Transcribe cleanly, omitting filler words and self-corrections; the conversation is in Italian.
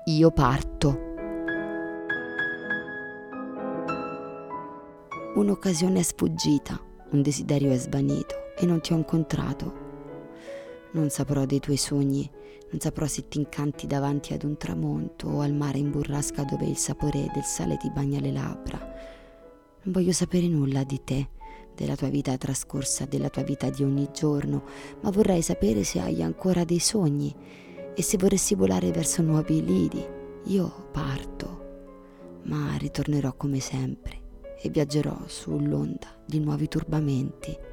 Io parto. Un'occasione è sfuggita, un desiderio è svanito e non ti ho incontrato. Non saprò dei tuoi sogni, non saprò se ti incanti davanti ad un tramonto o al mare in burrasca dove il sapore del sale ti bagna le labbra. Non voglio sapere nulla di te, della tua vita trascorsa, della tua vita di ogni giorno, ma vorrei sapere se hai ancora dei sogni e se vorresti volare verso nuovi lidi. Io parto, ma ritornerò come sempre e viaggerò sull'onda di nuovi turbamenti.